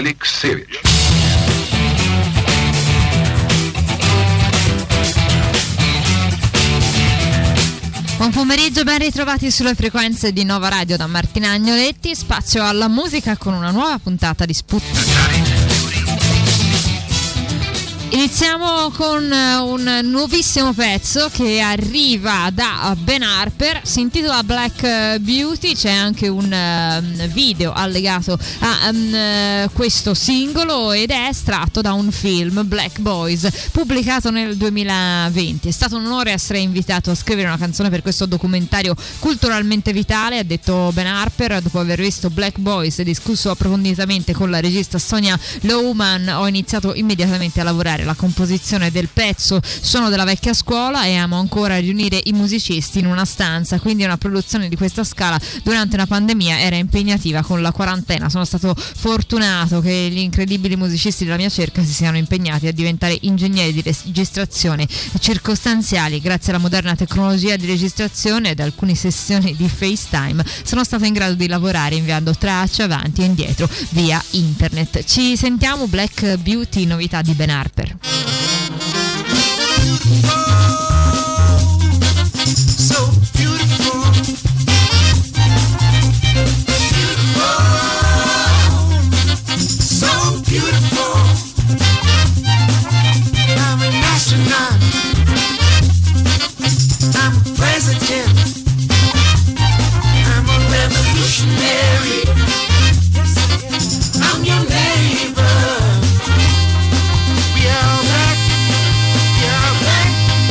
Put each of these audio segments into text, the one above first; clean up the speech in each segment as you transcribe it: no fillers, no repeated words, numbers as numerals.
Alex Savage. Buon pomeriggio, ben ritrovati sulle frequenze di Nova Radio da Martina Agnoletti, spazio alla musica con una nuova puntata di Sputnik. Iniziamo con un nuovissimo pezzo che arriva da Ben Harper, si intitola Black Beauty, c'è anche un video allegato a questo singolo ed è estratto da un film, Black Boys, pubblicato nel 2020. È stato un onore essere invitato a scrivere una canzone per questo documentario culturalmente vitale, ha detto Ben Harper, dopo aver visto Black Boys e discusso approfonditamente con la regista Sonia Louman, ho iniziato immediatamente a lavorare la composizione del pezzo. Sono della vecchia scuola e amo ancora riunire i musicisti in una stanza, quindi una produzione di questa scala durante una pandemia era impegnativa con la quarantena. Sono stato fortunato che gli incredibili musicisti della mia cerca si siano impegnati a diventare ingegneri di registrazione circostanziali. Grazie alla moderna tecnologia di registrazione ed alcune sessioni di FaceTime sono stato in grado di lavorare inviando tracce avanti e indietro via internet. Ci sentiamo Black Beauty, novità di Ben Harper. So beautiful, so beautiful. I'm an astronaut, I'm a president, I'm a revolutionary, I'm your neighbor. We are black, we are black.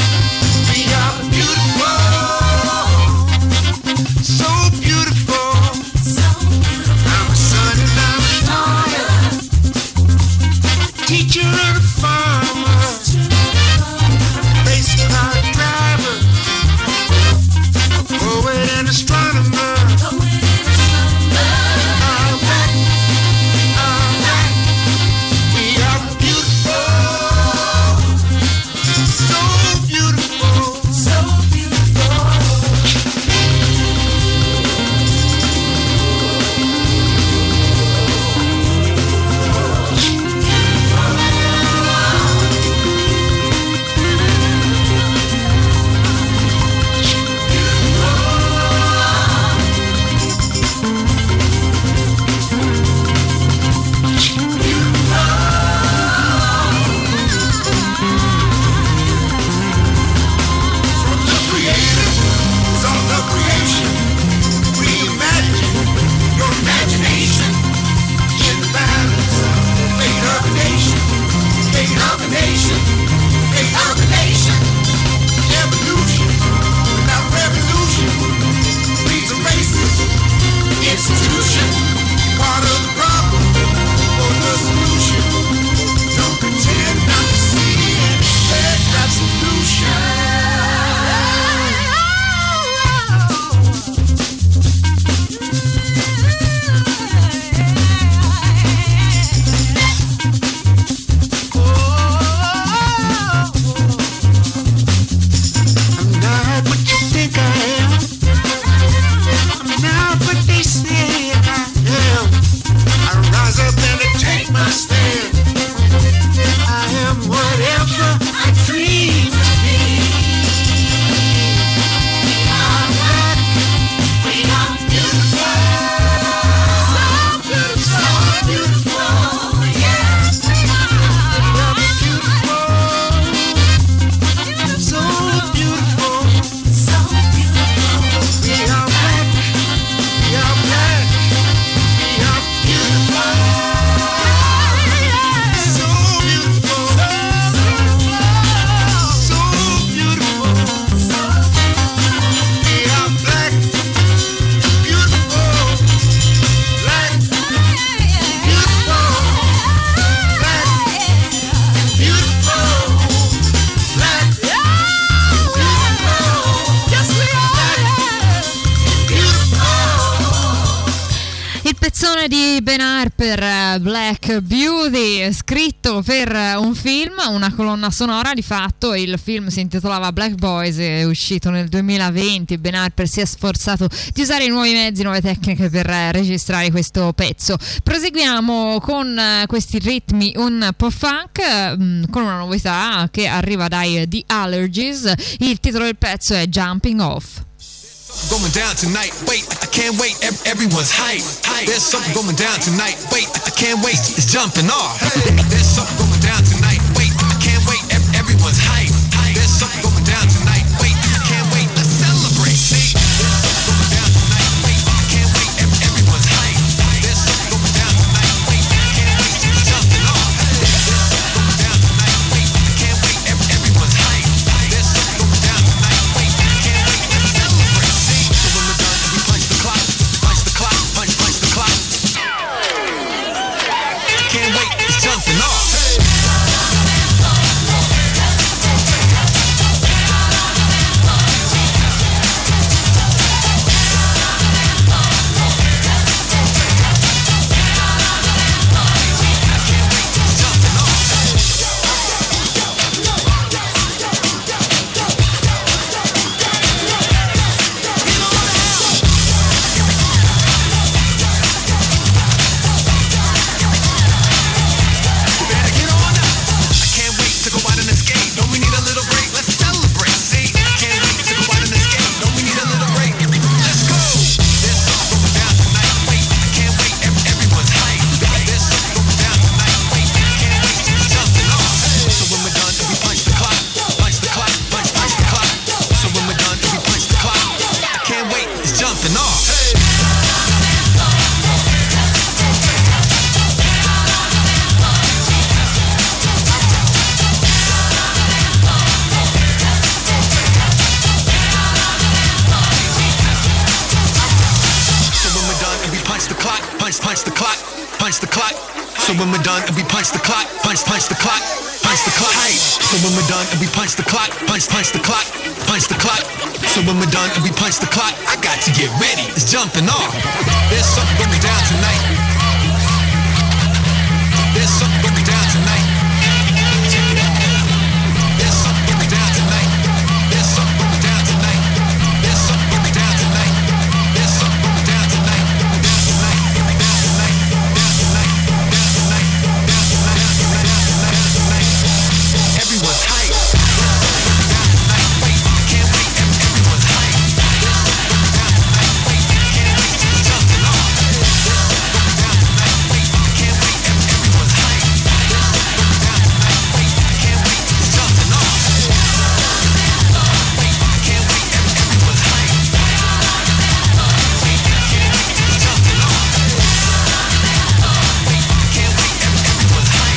Pezzone di Ben Harper, Black Beauty, scritto per un film, una colonna sonora di fatto. Il film si intitolava Black Boys, è uscito nel 2020. Ben Harper si è sforzato di usare nuovi mezzi, nuove tecniche per registrare questo pezzo. Proseguiamo con questi ritmi un po' funk, con una novità che arriva dai The Allergies. Il titolo del pezzo è Jumping Off. Going down tonight, wait, I can't wait, everyone's hype. There's something going down tonight, wait, I can't wait, it's jumping off. There's something going down tonight, wait, I can't wait, everyone's hype. There's something going down tonight, wait, I can't wait, let's celebrate. See, there's something going down tonight, wait, I can't wait, everyone's hype. There's something going down tonight, wait, I can't wait, it's jumping off. There's something going down tonight, wait, I can't wait, everyone's hype. There's something going down tonight, wait, I can't wait, let's celebrate. Can't wait, it's jumping off. So when we're done and we punch the clock, punch the clock, punch the clock. So when we're done and we punch the clock, punch the clock, punch the clock. So when we're done and we punch the clock, I got to get ready. It's jumping off. There's something going down tonight. There's something going down tonight. Check it out. There's something going down tonight. There's something going down tonight. There's something going down tonight. There's something going down tonight. Everyone's hype. Wait, can't wait. Everyone's hype. There's something going down tonight. Wait, can't wait. It's jumping off. There's something going down tonight. Wait, can't wait. Everyone's hype. There's something going down tonight. Wait, can't wait. It's jumping off. Wait, can't wait. Everyone's hype. Wait, can't wait. It's jumping off. Wait, can't wait. Everyone's hype.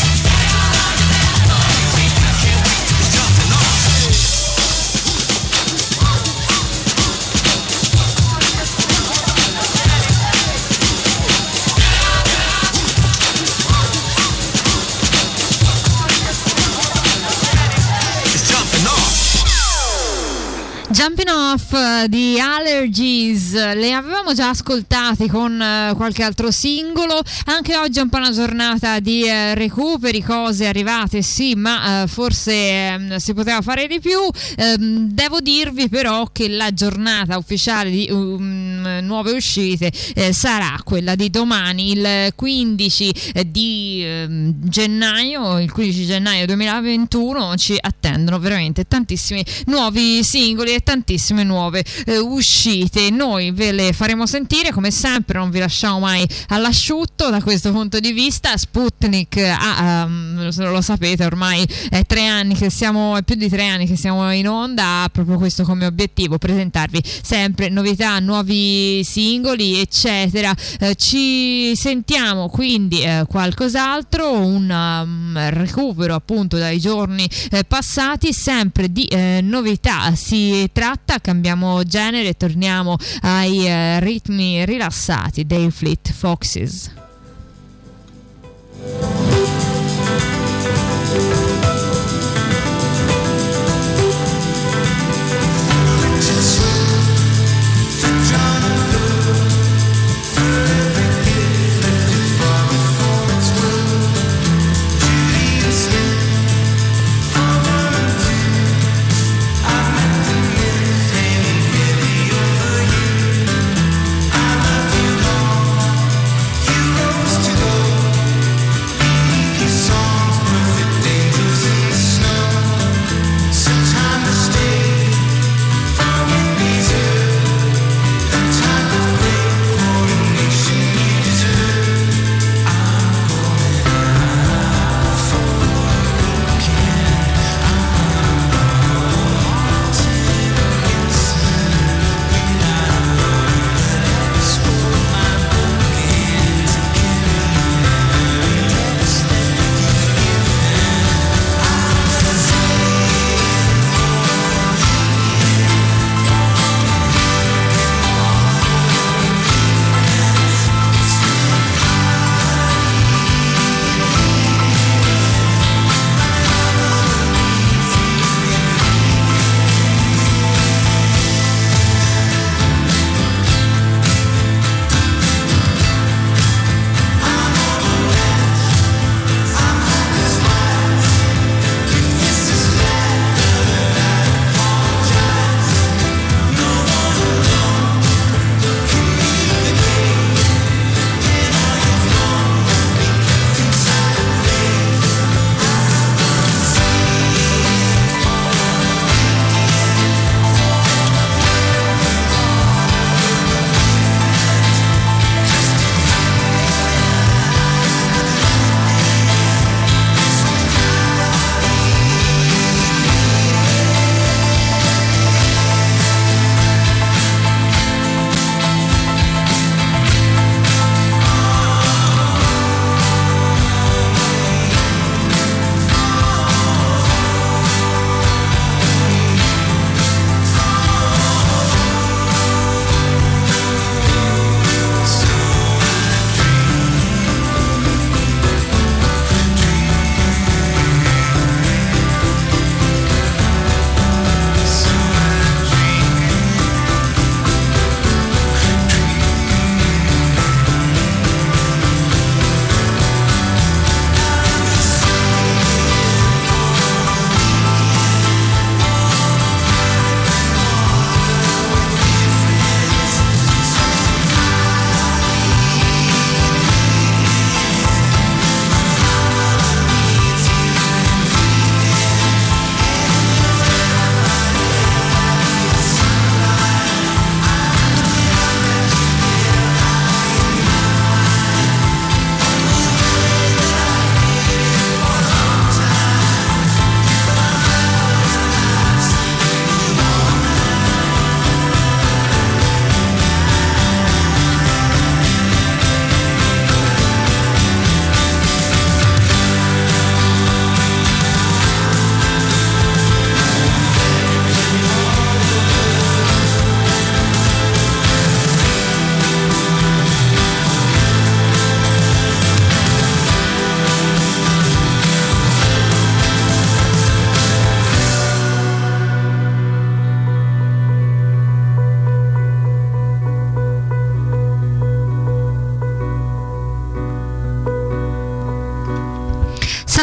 Jumping Off di Allergies, le avevamo già ascoltate con qualche altro singolo. Anche oggi è un po' una giornata di recuperi, cose arrivate sì, ma forse si poteva fare di più. Devo dirvi però che la giornata ufficiale di nuove uscite sarà quella di domani, il 15 di gennaio, il 15 gennaio 2021. Ci attendono veramente tantissimi nuovi singoli e tantissime nuove uscite. Noi ve le faremo sentire come sempre, non vi lasciamo mai all'asciutto da questo punto di vista. Sputnik lo sapete, ormai è 3 anni che siamo, è più di 3 anni che siamo in onda, ha proprio questo come obiettivo, presentarvi sempre novità, nuovi singoli eccetera. Ci sentiamo quindi qualcos'altro, un recupero appunto dai giorni passati, sempre di novità si tratta. Cambiamo genere e torniamo ai ritmi rilassati dei Fleet Foxes. Just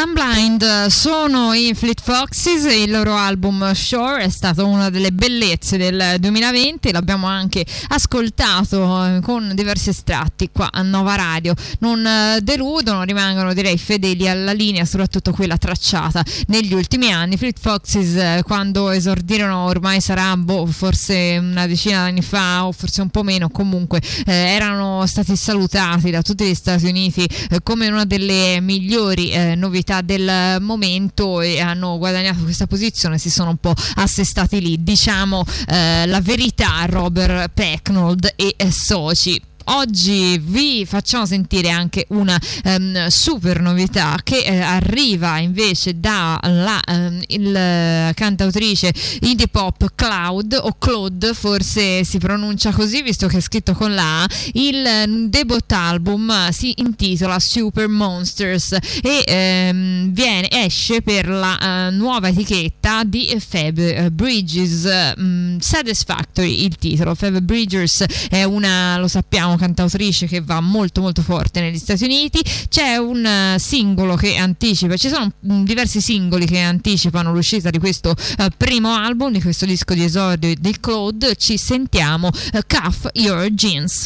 I'm Blind sono i Fleet Foxes, il loro album Shore è stato una delle bellezze del 2020, l'abbiamo anche ascoltato con diversi estratti qua a Nova Radio. Non deludono, rimangono direi fedeli alla linea, soprattutto quella tracciata negli ultimi anni. Fleet Foxes quando esordirono ormai sarà forse una decina di anni fa o forse un po' meno, comunque erano stati salutati da tutti gli Stati Uniti come una delle migliori novità del momento e hanno guadagnato questa posizione, si sono un po' assestati lì, diciamo la verità, Robert Pecknold e soci. Oggi vi facciamo sentire anche una super novità che arriva invece dalla cantautrice indie pop Cloud, o Claude forse si pronuncia così visto che è scritto con la A. Il debut album si intitola Super Monsters e esce per la nuova etichetta di Phoebe Bridgers, Satisfactory il titolo. Phoebe Bridgers è una, lo sappiamo, cantautrice che va molto molto forte negli Stati Uniti. C'è un singolo che anticipa, ci sono diversi singoli che anticipano l'uscita di questo primo album, di questo disco di esordio di Claude. Ci sentiamo Cuff Your Jeans.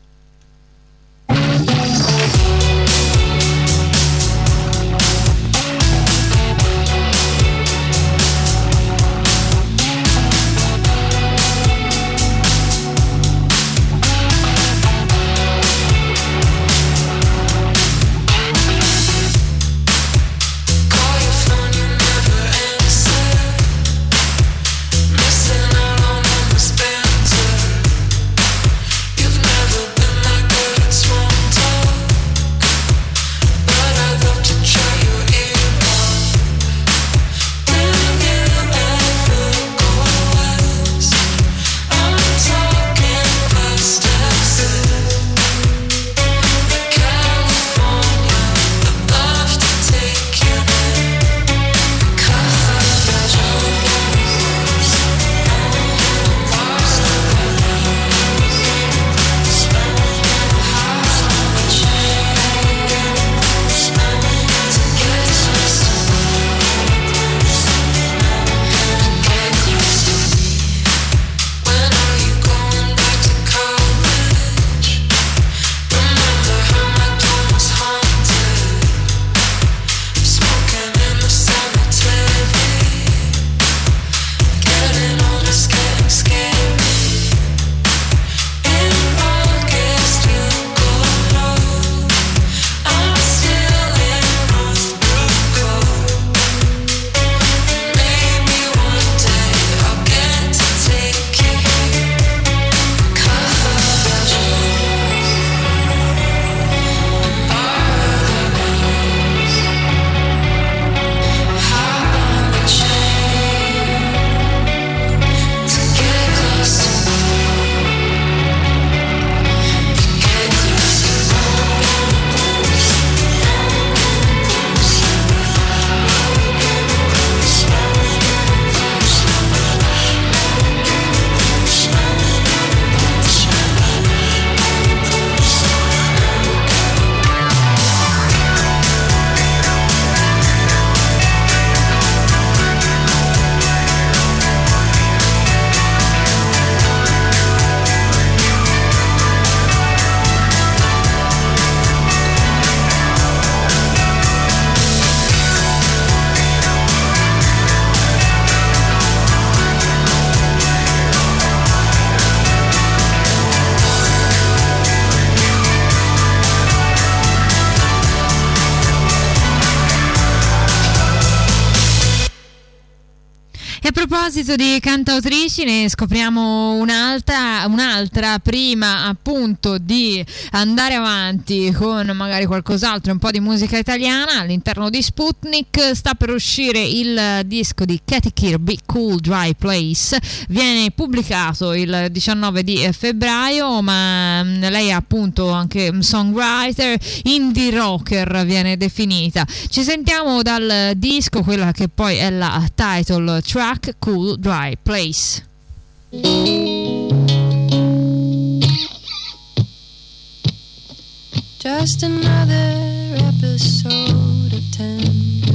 E a proposito di cantautrici, ne scopriamo un'altra prima appunto di andare avanti con magari qualcos'altro, un po' di musica italiana. All'interno di Sputnik sta per uscire il disco di Katy Kirby, Cool Dry Place. Viene pubblicato il 19 di febbraio, ma lei è appunto anche un songwriter, indie rocker viene definita. Ci sentiamo dal disco quella che poi è la title track, Cool Dry Place. Just another episode of tenderness.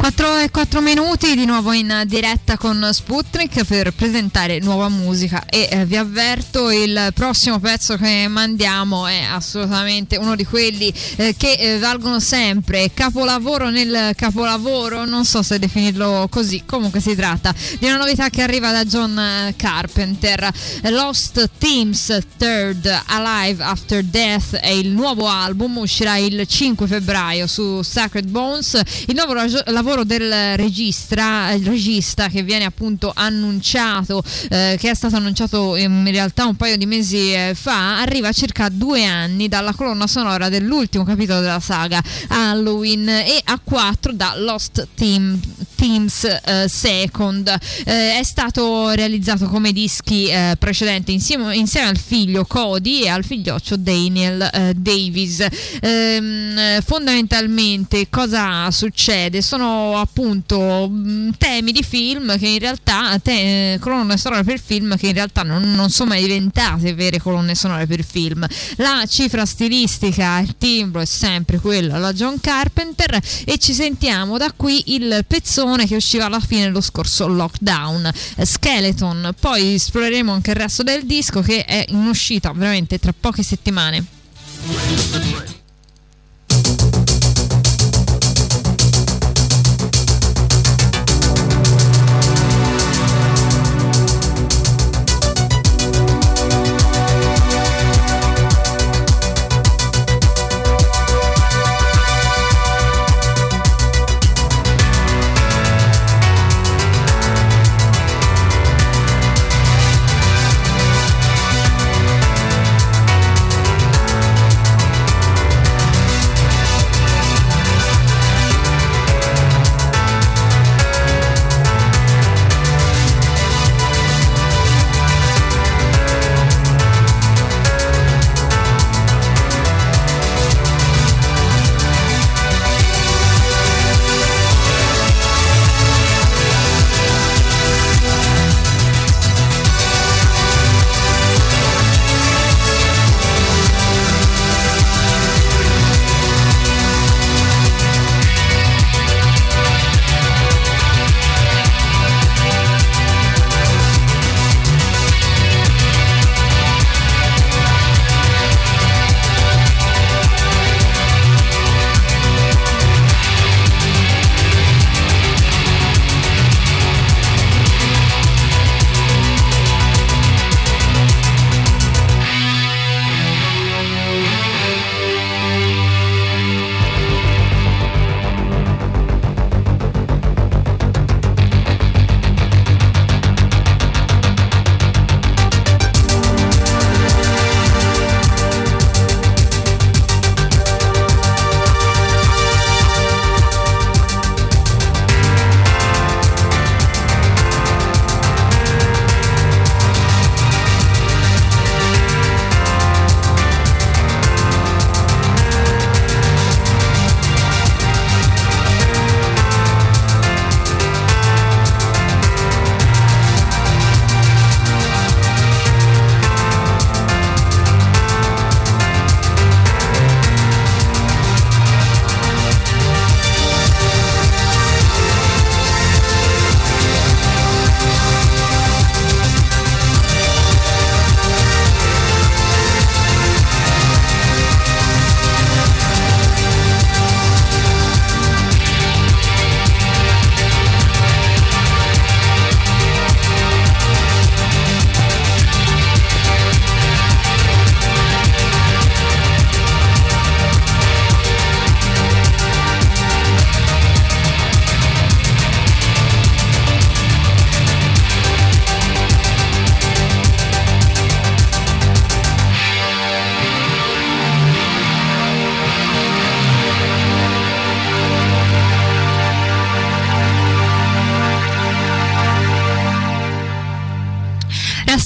4:04 di nuovo in diretta con Sputnik per presentare nuova musica e vi avverto, il prossimo pezzo che mandiamo è assolutamente uno di quelli che valgono sempre capolavoro nel capolavoro, non so se definirlo così, comunque si tratta di una novità che arriva da John Carpenter. Lost Themes Third Alive After Death è il nuovo album, uscirà il 5 febbraio su Sacred Bones, il nuovo lavoro del regista che viene appunto annunciato, che è stato annunciato in realtà un paio di mesi fa, arriva a circa 2 anni dalla colonna sonora dell'ultimo capitolo della saga Halloween e a 4 da Lost Themes Second. È stato realizzato come dischi precedenti insieme al figlio Cody e al figlioccio Daniel Davis. Fondamentalmente cosa succede? Sono appunto temi di film che in realtà colonne sonore per film che in realtà non sono mai diventate vere colonne sonore per film. La cifra stilistica, il timbro è sempre quello alla John Carpenter e ci sentiamo da qui il pezzone che usciva alla fine dello scorso lockdown, Skeleton. Poi esploreremo anche il resto del disco che è in uscita veramente tra poche settimane.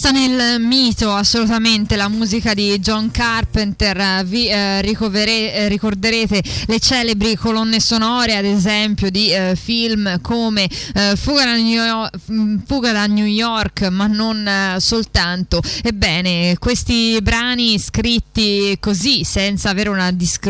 resta nel mito assolutamente la musica di John Carpenter. Vi ricorderete le celebri colonne sonore, ad esempio di film come Fuga da New York, ma non soltanto. Ebbene, questi brani scritti così, senza avere una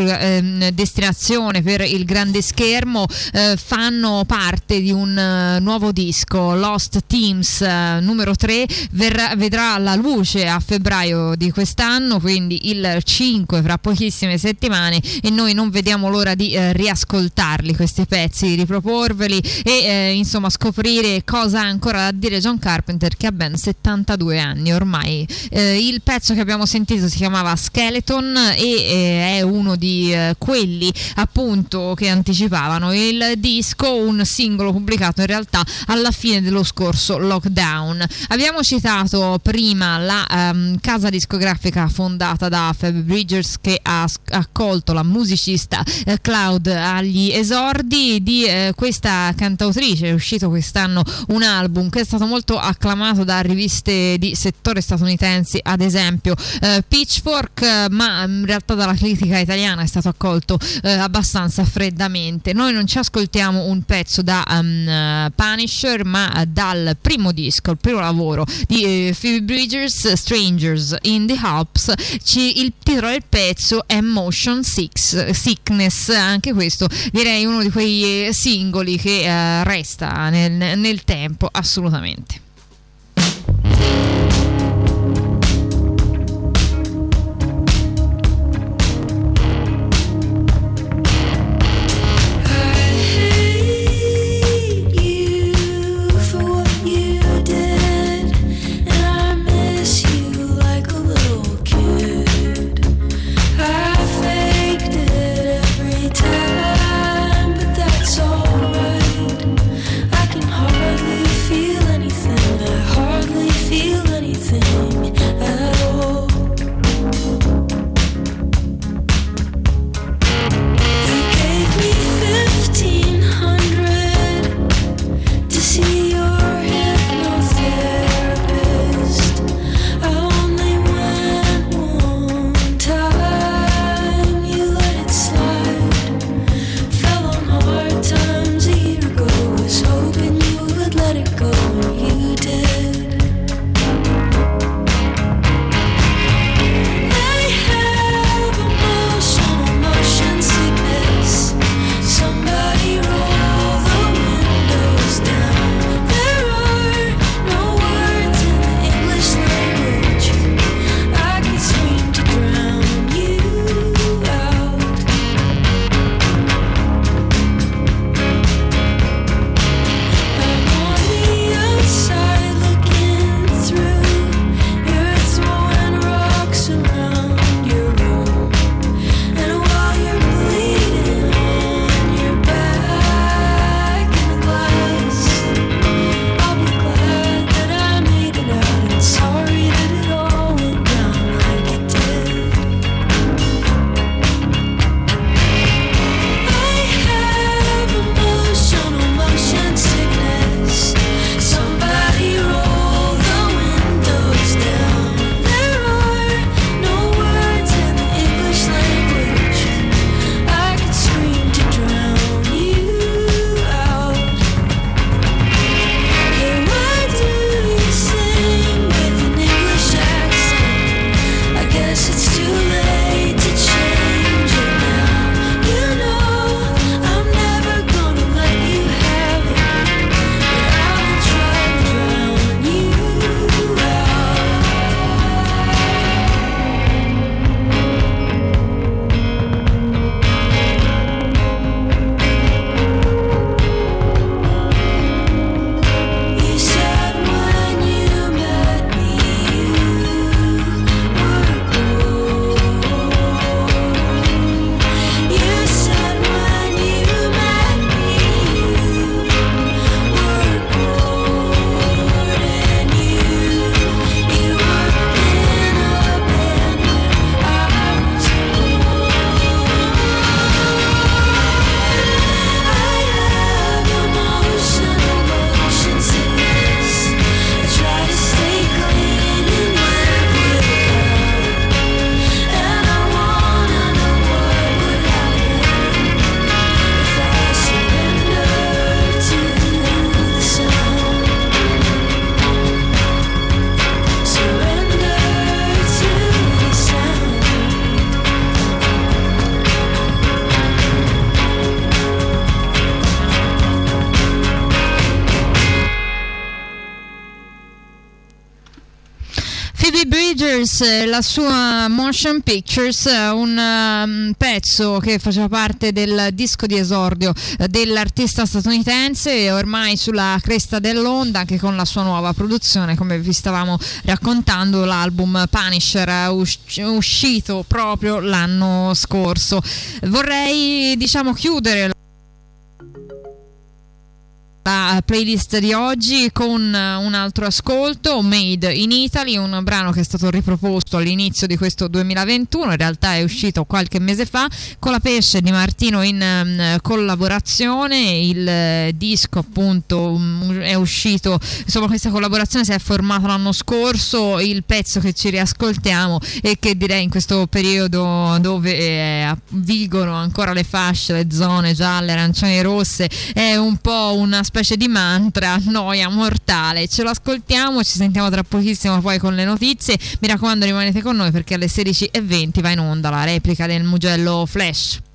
destinazione per il grande schermo, fanno parte di un nuovo disco, Lost Themes numero 3, vedrà la luce a febbraio di quest'anno, quindi il 5, fra pochissime settimane, e noi non vediamo l'ora di riascoltarli questi pezzi, riproporveli e insomma scoprire cosa ha ancora da dire John Carpenter, che ha ben 72 anni ormai. Il pezzo che abbiamo sentito si chiamava Skeleton e è uno di quelli appunto che anticipavano il disco, un singolo pubblicato in realtà alla fine dello scorso lockdown. Abbiamo citato prima la casa discografica fondata da Phoebe Bridgers, che ha accolto la musicista Cloud agli esordi di questa cantautrice. È uscito quest'anno un album che è stato molto acclamato da riviste di settore statunitensi, ad esempio Pitchfork, ma in realtà dalla critica italiana è stato accolto abbastanza freddamente. Noi non ci ascoltiamo un pezzo da Punisher, ma dal primo disco, il primo lavoro di Phoebe Bridgers, Strangers in the Alps. Il titolo del pezzo è Motion Sickness, anche questo direi uno di quei singoli che resta nel tempo assolutamente. Hardly feel anything. Phoebe Bridgers, la sua Motion Pictures, un pezzo che faceva parte del disco di esordio dell'artista statunitense, ormai sulla cresta dell'onda anche con la sua nuova produzione, come vi stavamo raccontando, l'album Punisher uscito proprio l'anno scorso. Vorrei chiudere la playlist di oggi con un altro ascolto, Made in Italy, un brano che è stato riproposto all'inizio di questo 2021, in realtà è uscito qualche mese fa, con la Pesce Di Martino in collaborazione. Il disco appunto è uscito, insomma questa collaborazione si è formata l'anno scorso. Il pezzo che ci riascoltiamo e che direi in questo periodo dove vigono ancora le fasce, le zone gialle, arancioni e rosse, è un po' una specie di mantra, noia mortale. Ce lo ascoltiamo, ci sentiamo tra pochissimo poi con le notizie. Mi raccomando, rimanete con noi perché alle 16:20 va in onda la replica del Mugello Flash.